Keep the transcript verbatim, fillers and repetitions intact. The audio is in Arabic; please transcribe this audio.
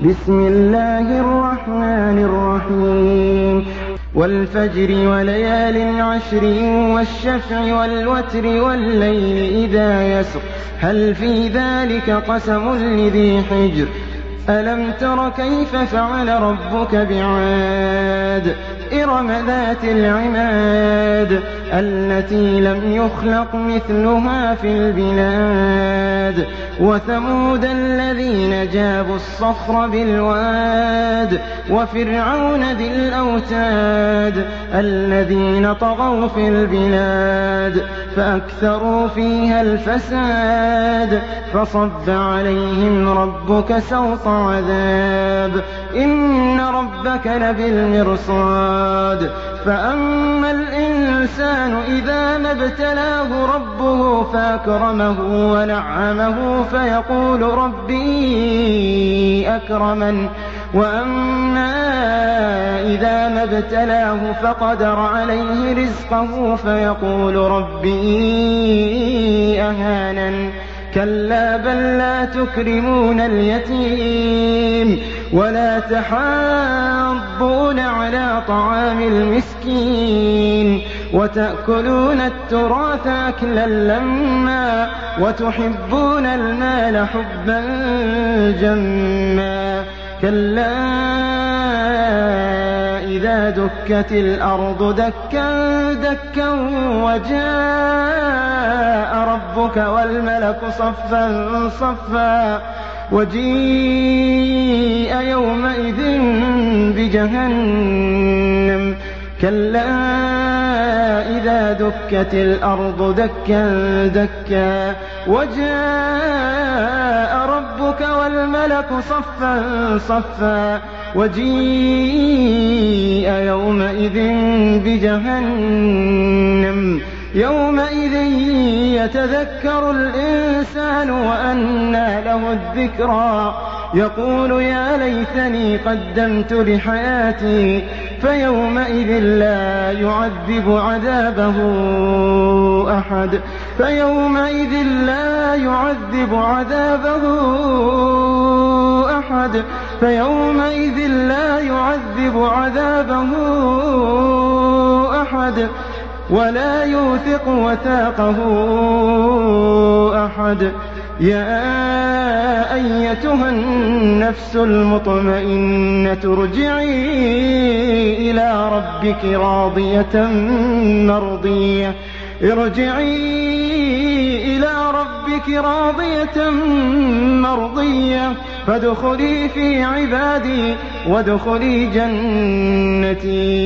بسم الله الرحمن الرحيم والفجر وليال عشر والشفع والوتر والليل إذا يسر هل في ذلك قسم لذي حجر ألم تر كيف فعل ربك بعاد إرم ذات العماد التي لم يخلق مثلها في البلاد وثمود الذين جابوا الصخر بالواد وفرعون ذي الأوتاد الذين طغوا في البلاد فأكثروا فيها الفساد فصب عليهم ربك سوط عذاب إن ربك لبالمرصاد فأما الإنسان إذا ما ابتلاه ربه فأكرمه ونعمه فيقول ربي أكرمن وأما إذا ما ابتلاه فقدر عليه رزقه فيقول ربي أهانن كلا بل لا تكرمون اليتيم ولا تحاضون على طعام المسكين وتأكلون التراث أكلا لما وتحبون المال حبا جما كلا إذا دكت الأرض دكا دكا وجاء ربك والملك صفا صفا وجيء يومئذ بجهنم كلا إذا دكت الأرض دكا دكا وجاء ربك والملك صفا صفا وجيء يومئذ بجهنم يومئذ يتذكر الإنسان وأنى له الذكرى يقول يا ليتني قدمت لحياتي فيومئذ لا يعذب عذابه أحد فيومئذ لا يعذب عذابه أحد فيومئذ لا يعذب عذابه أحد ولا يوثق وثاقه أحد يا أيتها النفس المطمئنة ارجعي إلى ربك راضية مرضية ارجعي إلى ربك راضية مرضية فادخلي في عبادي وادخلي جنتي